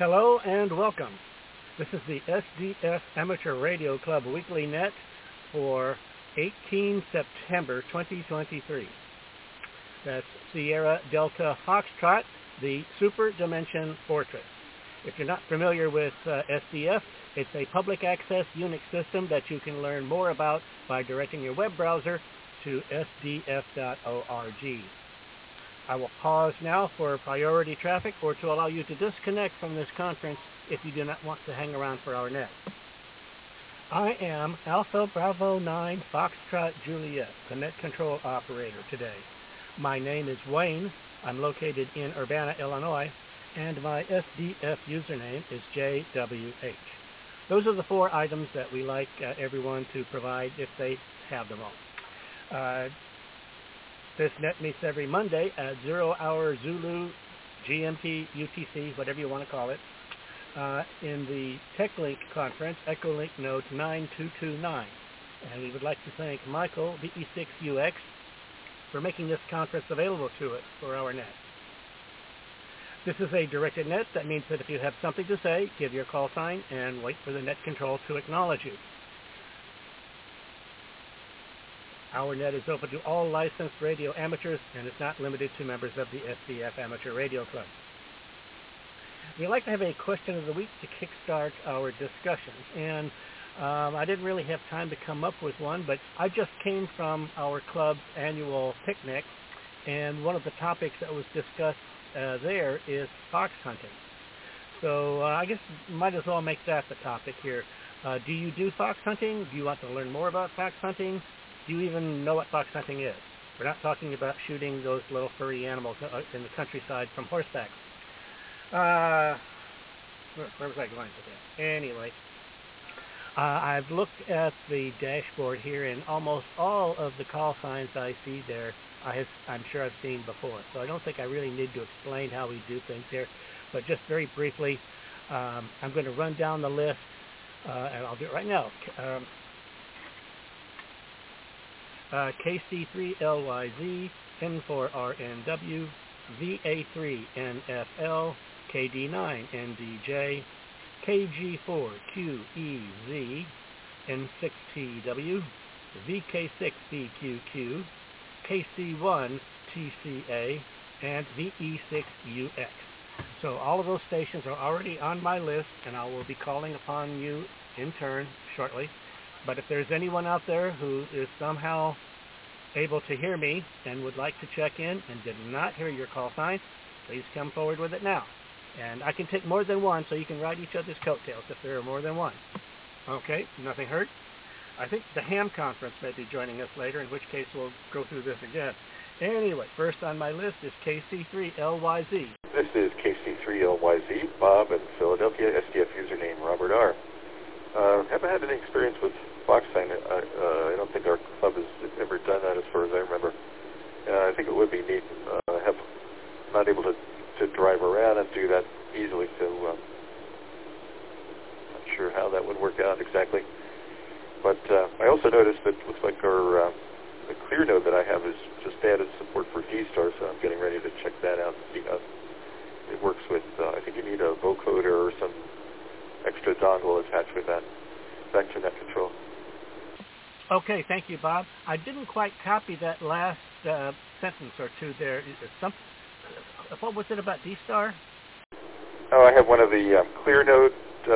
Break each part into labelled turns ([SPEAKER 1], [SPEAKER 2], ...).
[SPEAKER 1] Hello and welcome. This is the SDF Amateur Radio Club Weekly Net for 18 September 2023. That's Sierra Delta Foxtrot, the Super Dimension Fortress. If you're not familiar with SDF, it's a public access Unix system that you can learn more about by directing your web browser to sdf.org. I will pause now for priority traffic or to allow you to disconnect from this conference if you do not want to hang around for our net. I am Alpha Bravo 9 Foxtrot Juliet, the net control operator today. My name is Wayne. I'm located in Urbana, Illinois, and my SDF username is JWH. Those are the four items that we like everyone to provide if they have them all. This net meets every Monday at 0 hour Zulu, GMT, UTC, whatever you want to call it, in the TechLink conference, Echolink Node 9229. And we would like to thank Michael, VE6UX, for making this conference available to us for our net. This is a directed net. That means that if you have something to say, give your call sign and wait for the net control to acknowledge you. Our net is open to all licensed radio amateurs and is not limited to members of the SDF Amateur Radio Club. We like to have a question of the week to kickstart our discussions, and I didn't really have time to come up with one, but I just came from our club's annual picnic, and one of the topics that was discussed there is fox hunting. So I guess might as well make that the topic here. Do you do fox hunting? Do you want to learn more about fox hunting? Do you even know what fox hunting is? We're not talking about shooting those little furry animals in the countryside from horseback. Where was I going with that? Anyway, I've looked at the dashboard here, and almost all of the call signs I see there, I'm sure I've seen before. So I don't think I really need to explain how we do things here. But just very briefly, I'm going to run down the list, and I'll do it right now. KC3LYZ, N4RNW, VA3NFL, KD9NDJ, KG4QEZ, N6TW, VK6BQQ, KC1TCA, and VE6UX. So all of those stations are already on my list, and I will be calling upon you in turn shortly. But if there's anyone out there who is somehow able to hear me and would like to check in and did not hear your call sign, please come forward with it now. And I can take more than one, so you can ride each other's coattails if there are more than one. Okay, nothing heard. I think the Ham Conference may be joining us later, in which case we'll go through this again. Anyway, first on my list is KC3LYZ.
[SPEAKER 2] This is KC3LYZ, Bob in Philadelphia, SDF username Robert R. Haven't had any experience with fox hunting. I don't think our club has ever done that as far as I remember. I think it would be neat. Not able to drive around and do that easily, so not sure how that would work out exactly. But I also noticed that it looks like the clear node that I have has just added support for D-Star, so I'm getting ready to check that out and see how it works with, I think you need a vocoder or some extra dongle attached with that. Back to net control.
[SPEAKER 1] Okay, thank you, Bob. I didn't quite copy that last sentence or two there. What was it about D-Star?
[SPEAKER 2] Oh, I have one of the clear node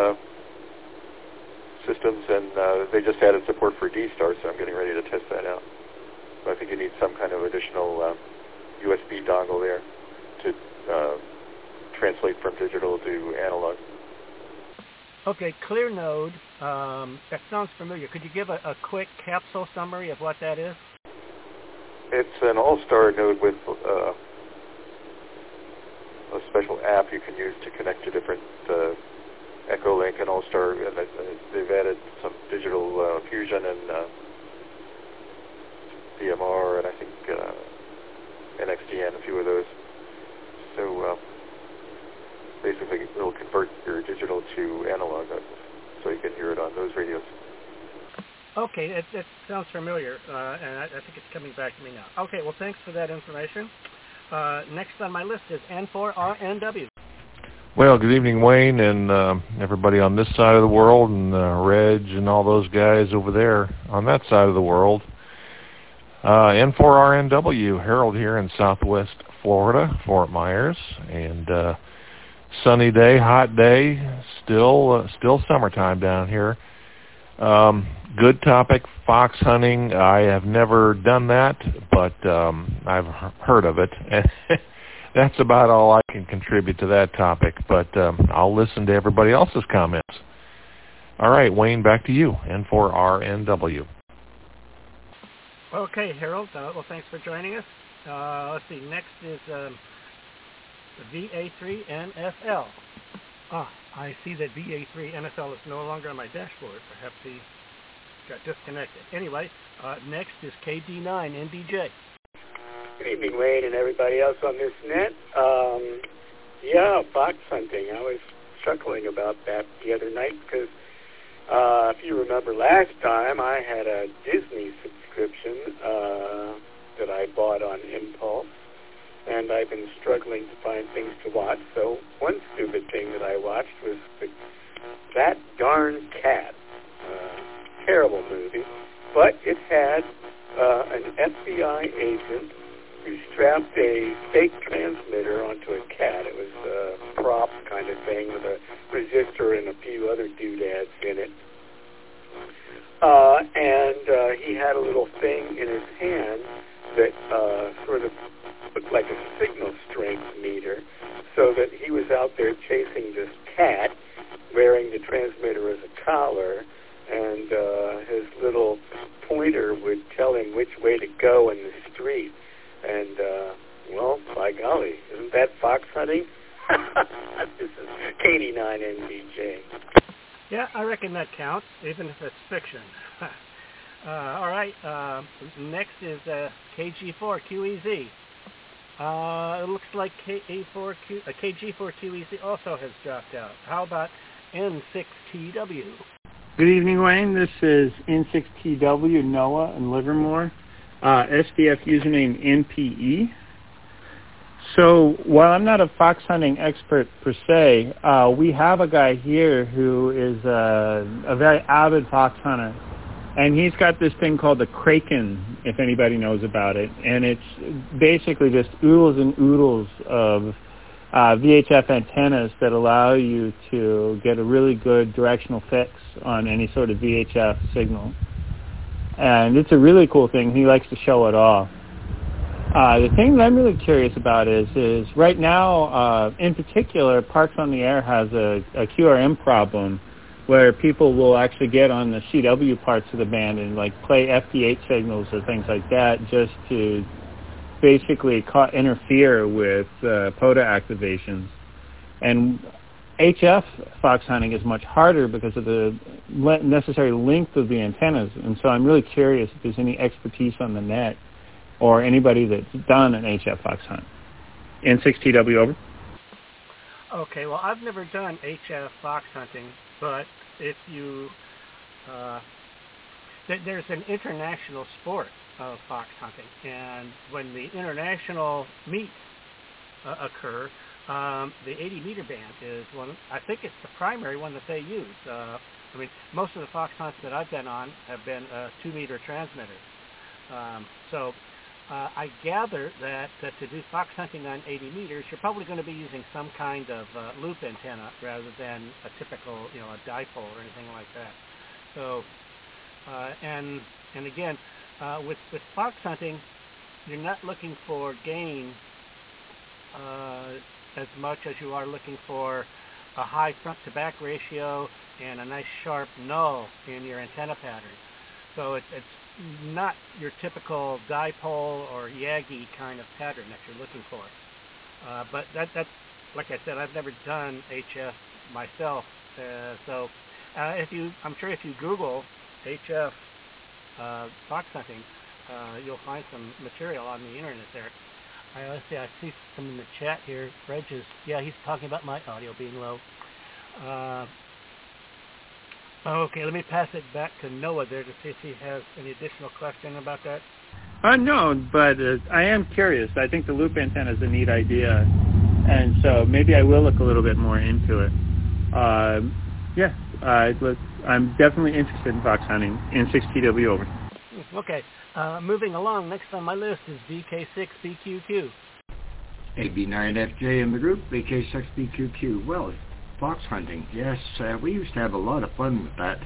[SPEAKER 2] systems, and they just added support for D-Star, so I'm getting ready to test that out. So I think you need some kind of additional USB dongle there to translate from digital to analog.
[SPEAKER 1] Okay, clear node, that sounds familiar. Could you give a quick capsule summary of what that is?
[SPEAKER 2] It's an all-star node with a special app you can use to connect to different Echolink and All-Star, and they've added some digital fusion and DMR, and I think NXDN, a few of those. So basically it'll convert your digital to analog, so you can hear it on those radios.
[SPEAKER 1] Okay, it sounds familiar, and I think it's coming back to me now. Okay, well, thanks for that information. Next on my list is N4RNW.
[SPEAKER 3] Well, good evening, Wayne, and everybody on this side of the world, and Reg and all those guys over there on that side of the world. N4RNW, Harold here in Southwest Florida, Fort Myers, and sunny day, hot day, still summertime down here. Good topic, fox hunting. I have never done that, but I've heard of it. That's about all I can contribute to that topic, but I'll listen to everybody else's comments. All right, Wayne, back to you, N4RNW.
[SPEAKER 1] Okay, Harold. Well, thanks for joining us. Let's see. Next is VA3NFL. I see that VA3NFL is no longer on my dashboard. Perhaps he got disconnected. Anyway, next is KD9NDJ.
[SPEAKER 4] Good evening, Wayne, and everybody else on this net. Fox hunting. I was chuckling about that the other night because if you remember last time, I had a Disney subscription that I bought on impulse, and I've been struggling to find things to watch. So one stupid thing that I watched was That Darn Cat. Terrible movie, but it had an FBI agent who strapped a fake transmitter onto a cat. It was a prop kind of thing with a resistor and a few other doodads in it. And he had a little thing in his hand that sort of looked like a signal strength meter, so that he was out there chasing this cat, wearing the transmitter as a collar, and his little pointer would tell him which way to go in the street. And, well, by golly, isn't that fox hunting? This is KD9NDJ.
[SPEAKER 1] Yeah, I reckon that counts, even if it's fiction. All right, next is KG4QEZ. It looks like KG4QEZ also has dropped out. How about N6TW?
[SPEAKER 5] Good evening, Wayne. This is N6TW, Noah in Livermore. SDF username NPE. So while I'm not a fox hunting expert per se, we have a guy here who is a very avid fox hunter, and he's got this thing called the Kraken, if anybody knows about it, and it's basically just oodles and oodles of VHF antennas that allow you to get a really good directional fix on any sort of VHF signal. And it's a really cool thing. He likes to show it off. The thing that I'm really curious about is right now, in particular, Parks on the Air has a QRM problem where people will actually get on the CW parts of the band and like play FT8 signals or things like that just to basically interfere with POTA activations. And HF fox hunting is much harder because of the necessary length of the antennas, and so I'm really curious if there's any expertise on the net or anybody that's done an HF fox hunt. N6TW, over.
[SPEAKER 1] Okay, well, I've never done HF fox hunting, but if you there's an international sport of fox hunting, and when the international meets occur, the 80-meter band is one. I think it's the primary one that they use. I mean, most of the fox hunts that I've been on have been 2-meter transmitters. So I gather that to do fox hunting on 80 meters, you're probably going to be using some kind of loop antenna rather than a typical, a dipole or anything like that. So, and again, with fox hunting, you're not looking for gain as much as you are looking for a high front-to-back ratio and a nice sharp null in your antenna pattern. So it's not your typical dipole or Yagi kind of pattern that you're looking for. But that's, like I said, I've never done HF myself. So I'm sure if you Google HF fox hunting, you'll find some material on the internet there. Let's see, I see some in the chat here. Reg is, he's talking about my audio being low. Okay, let me pass it back to Noah there to see if he has any additional question about that.
[SPEAKER 5] No, but I am curious. I think the loop antenna is a neat idea. and so maybe I will look a little bit more into it. I'm definitely interested in fox hunting. N6TW over.
[SPEAKER 1] Okay. Moving along, next on my list is VK6BQQ.
[SPEAKER 6] AB9FJ in the group, VK6BQQ. Well, fox hunting, yes, we used to have a lot of fun with that.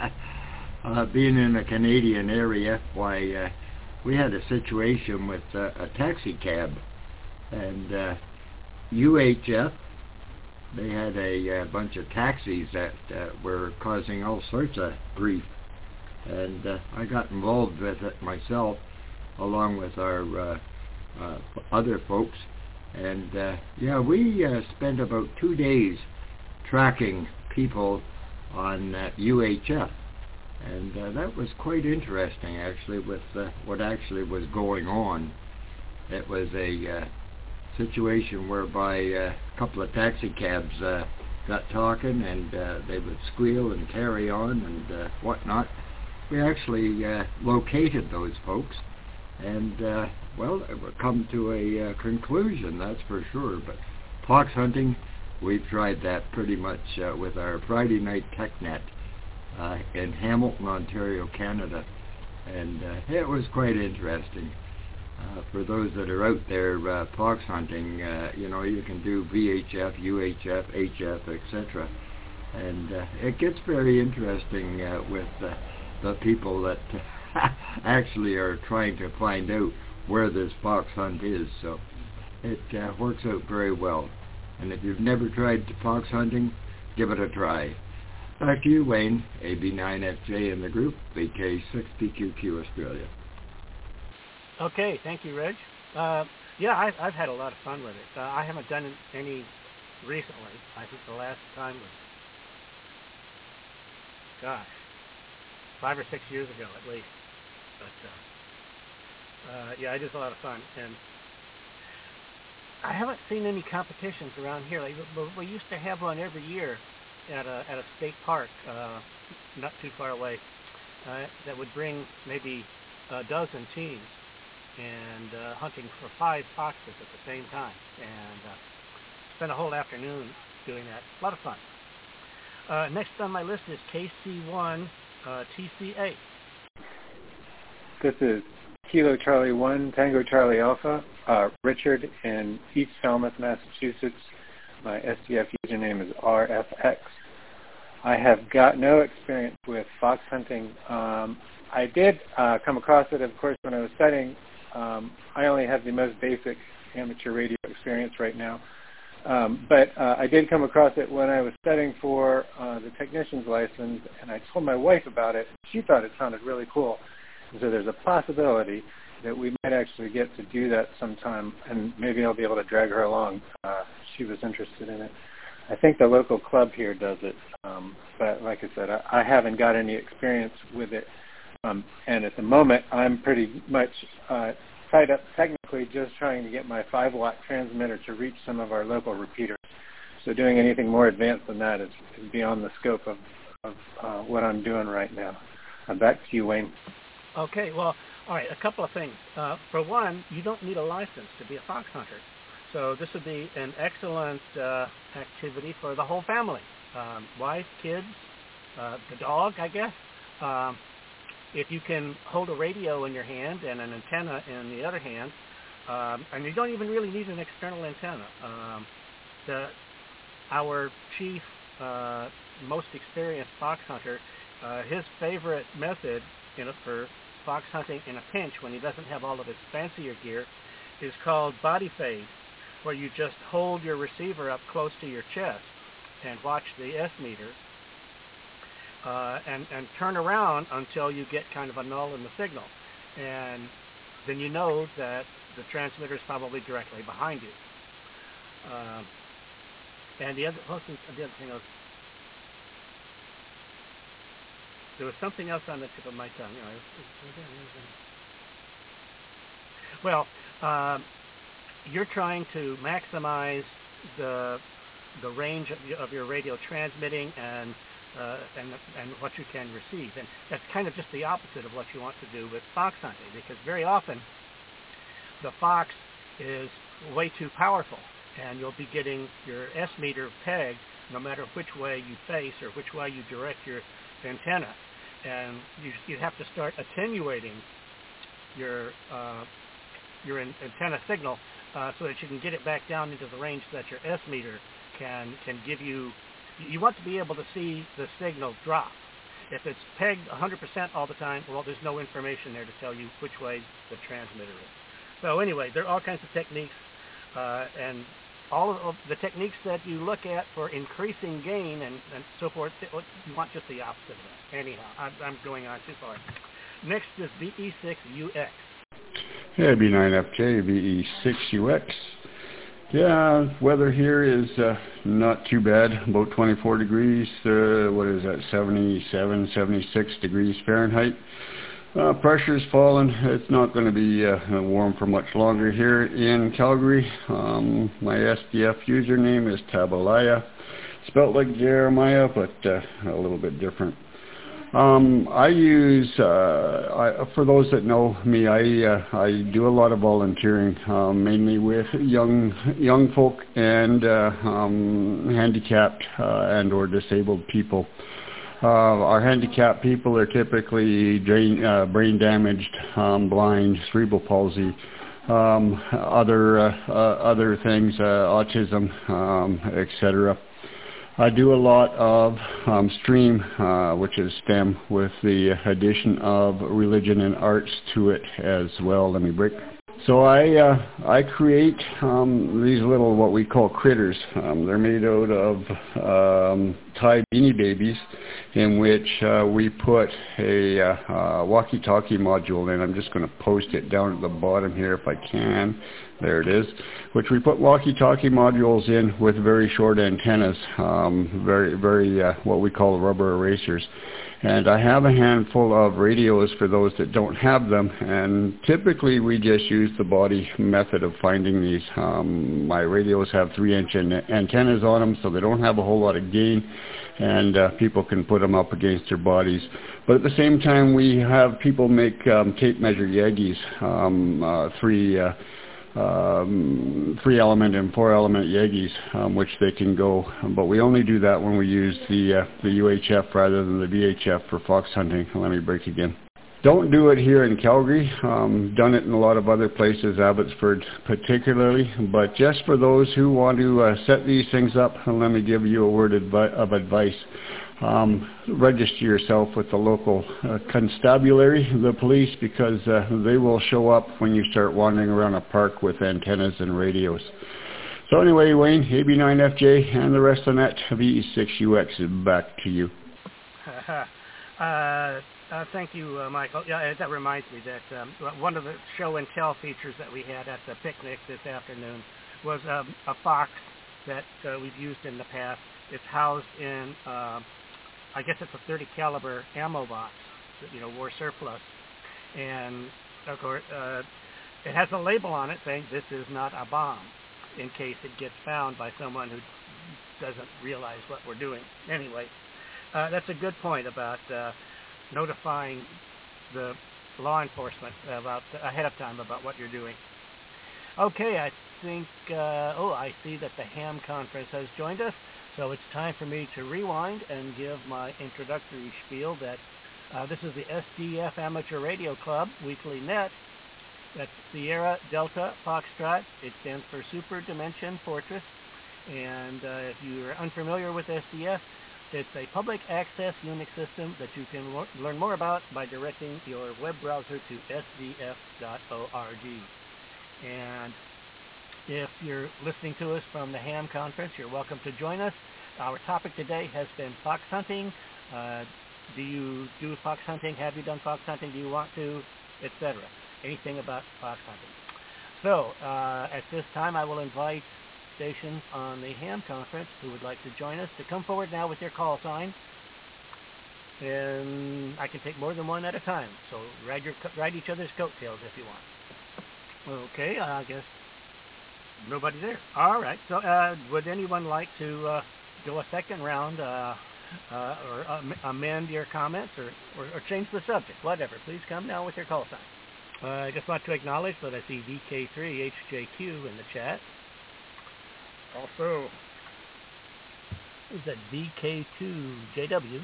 [SPEAKER 6] Being in a Canadian area, why, we had a situation with a taxi cab, and UHF, they had a bunch of taxis that were causing all sorts of grief, and I got involved with it myself, along with our other folks, and we spent about 2 days tracking people on UHF, and that was quite interesting, actually, with what actually was going on. It was a situation whereby a couple of taxi cabs got talking, and they would squeal and carry on and whatnot. We actually located those folks, and it would come to a conclusion, that's for sure. But fox hunting, we've tried that pretty much with our Friday night TechNet in Hamilton, Ontario, Canada, and it was quite interesting. For those that are out there fox hunting, you can do VHF, UHF, HF, etc. And it gets very interesting with the people that actually are trying to find out where this fox hunt is. So it works out very well. And if you've never tried fox hunting, give it a try. Back to you, Wayne, AB9FJ in the group, VK6BQQ Australia.
[SPEAKER 1] Okay, thank you, Reg. I've had a lot of fun with it. I haven't done any recently. I think the last time was, 5 or 6 years ago at least. But it is a lot of fun, and I haven't seen any competitions around here. Like, we used to have one every year at a state park not too far away that would bring maybe a dozen teams and hunting for 5 foxes at the same time, and spent a whole afternoon doing that. A lot of fun. Next on my list is KC1 TCA.
[SPEAKER 5] This is Kilo Charlie 1 Tango Charlie Alpha, Richard in East Falmouth, Massachusetts. My SDF username is RFX. I have got no experience with fox hunting. I did come across it, of course, when I was studying. I only have the most basic amateur radio experience right now. But I did come across it when I was studying for the technician's license, and I told my wife about it. She thought it sounded really cool. And so there's a possibility that we might actually get to do that sometime, and maybe I'll be able to drag her along. She was interested in it. I think the local club here does it, but like I said, I haven't got any experience with it. And at the moment, I'm pretty much tied up technically just trying to get my 5-watt transmitter to reach some of our local repeaters. So doing anything more advanced than that is beyond the scope of what I'm doing right now. Back to you, Wayne.
[SPEAKER 1] Okay, well, all right, a couple of things. For one, you don't need a license to be a fox hunter. So this would be an excellent activity for the whole family. Wife, kids, the dog, I guess. If you can hold a radio in your hand and an antenna in the other hand, and you don't even really need an external antenna. Our chief, most experienced fox hunter, his favorite method for fox hunting in a pinch when he doesn't have all of his fancier gear is called body fade, where you just hold your receiver up close to your chest and watch the S-meter and turn around until you get kind of a null in the signal. And then you know that the transmitter is probably directly behind you. And the other thing there was something else on the tip of my tongue. Well, you're trying to maximize the range of your radio transmitting and what you can receive, and that's kind of just the opposite of what you want to do with fox hunting, because very often the fox is way too powerful, and you'll be getting your S meter pegged no matter which way you face or which way you direct your antenna. And you have to start attenuating your antenna signal so that you can get it back down into the range that your S meter can give you. You want to be able to see the signal drop. If it's pegged 100% all the time, well, there's no information there to tell you which way the transmitter is. So anyway, there are all kinds of techniques, and all of the techniques that you look at for increasing gain and so forth, you want just the opposite of that. Anyhow, I'm going on too far. Next is VE6UX.
[SPEAKER 7] Yeah, B9FJ, VE6UX. Yeah, weather here is not too bad, about 24 degrees, what is that, 77, 76 degrees Fahrenheit. Pressure's fallen. It's not going to be warm for much longer here in Calgary. My SDF username is Tabalaya, spelt like Jeremiah, but a little bit different. I use, for those that know me, I do a lot of volunteering, mainly with young folk and handicapped and or disabled people. Our handicapped people are typically brain damaged, blind, cerebral palsy, other things, autism, etc. I do a lot of STREAM, which is STEM, with the addition of religion and arts to it as well. Let me break. So I create these little, what we call critters. They're made out of Thai Beanie Babies, in which we put a walkie-talkie module in. I'm just going to post it down at the bottom here if I can. There it is, which we put walkie-talkie modules in with very short antennas, very what we call rubber erasers. And I have a handful of radios for those that don't have them, and typically we just use the body method of finding these. My radios have 3-inch antennas on them, so they don't have a whole lot of gain, and people can put them up against their bodies. But at the same time, we have people make tape measure Yagis, 3-element and 4-element Yagis, which they can go, but we only do that when we use the UHF rather than the VHF for fox hunting. Let me break again. Don't do it here in Calgary. Done it in a lot of other places, Abbotsford particularly, but just for those who want to set these things up, let me give you a word of advice. Register yourself with the local constabulary, the police, because they will show up when you start wandering around a park with antennas and radios. So anyway, Wayne, AB9FJ and the rest of that, VE6UX is back to you.
[SPEAKER 1] Thank you, Michael. Yeah, that reminds me that one of the show and tell features that we had at the picnic this afternoon was a fox that we've used in the past. It's housed in I guess it's a 30 caliber ammo box, war surplus, and of course it has a label on it saying this is not a bomb, in case it gets found by someone who doesn't realize what we're doing. Anyway, that's a good point about notifying the law enforcement about ahead of time about what you're doing. Okay, I think I see that the ham conference has joined us. So it's time for me to rewind and give my introductory spiel that this is the SDF Amateur Radio Club Weekly Net. That's Sierra Delta Foxtrot. It stands for Super Dimension Fortress. And if you're unfamiliar with SDF, it's a public access Unix system that you can learn more about by directing your web browser to sdf.org. And if you're listening to us from the ham conference, you're welcome to join us. Our topic today has been fox hunting. Do you do fox hunting? Have you done fox hunting? Do you want to? Etc. Anything about fox hunting. So at this time, I will invite stations on the ham conference who would like to join us to come forward now with their call sign. And I can take more than one at a time. So ride each other's coattails if you want. Okay, I guess nobody there. All right. So would anyone like to go a second round or amend your comments or change the subject? Whatever. Please come now with your call sign. I just want to acknowledge that I see VK3HJQ in the chat. Also, is that VK2JW.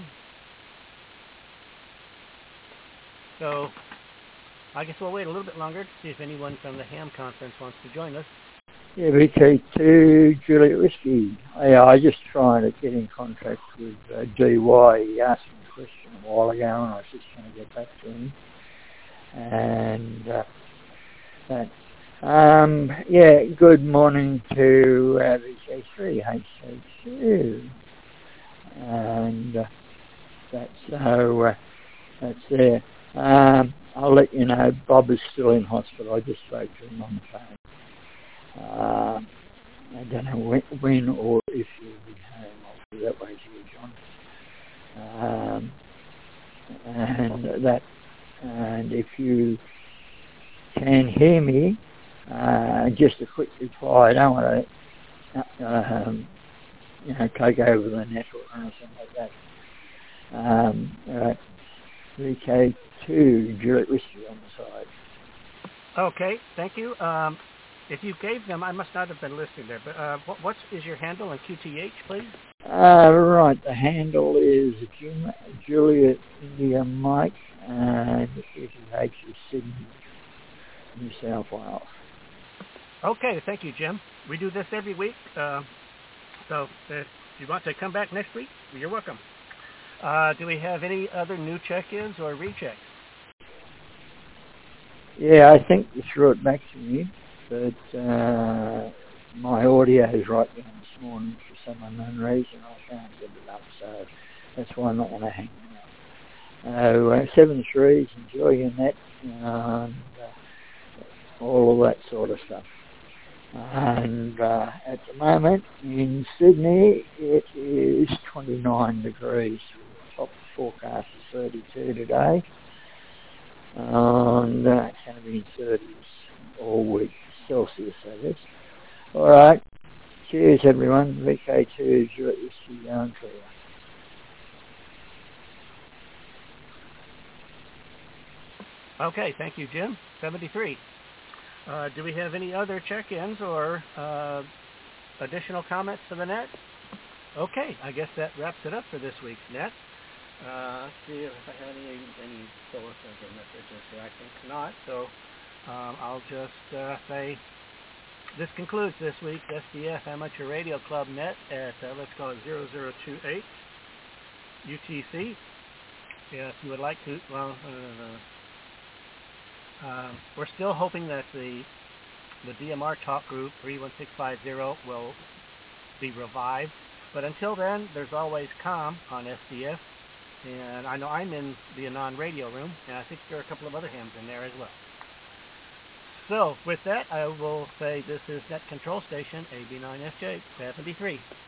[SPEAKER 1] So, I guess we'll wait a little bit longer to see if anyone from the ham conference wants to join us.
[SPEAKER 8] Yeah, VK2 Juliet Whiskey. Yeah, I just trying to get in contact with DY. He asked me a question a while ago, and I was just trying to get back to him. And yeah, good morning to VK3 HK2, and that's there. I'll let you know. Bob is still in hospital. I just spoke to him on the phone. I don't know when or if he'll be home. I'll do that way to you, John. And if you can hear me, just a quick reply. I don't want to, take over the network or anything like that. VK2 Juliet Whiskey on the side.
[SPEAKER 1] Okay, thank you. If you gave them, I must not have been listening there, but what is your handle in QTH, please?
[SPEAKER 8] Right, the handle is Juliet India Mike, and QTH is Sydney, New South Wales.
[SPEAKER 1] Okay, thank you, Jim. We do this every week, so if you want to come back next week, you're welcome. Do we have any other new check-ins or rechecks?
[SPEAKER 8] Yeah, I think you threw it back to me, but my audio is right down this morning for some unknown reason. I can't get it up, so that's why I'm not going to hang out. 7-3s, enjoy your net, and all of that sort of stuff. And at the moment in Sydney, it is 29 degrees. Top forecast is 32 today. And it's going to be in 30s all week, Celsius, that is. All right. Cheers, everyone. VK2 Juliet Whiskey going for you.
[SPEAKER 1] Okay, thank you, Jim. 73. Do we have any other check-ins or additional comments to the net? Okay, I guess that wraps it up for this week's net. Let's see if I have any telephone messages here. I think not. So I'll just say this concludes this week's SDF Amateur Radio Club net at, let's call it 0028 UTC. Yeah, if you would like to, we're still hoping that the DMR talk group 31650 will be revived. But until then, there's always COM on SDF. And I know I'm in the Anon radio room, and I think there are a couple of other hams in there as well. So with that, I will say this is Net Control Station AB9FJ 73.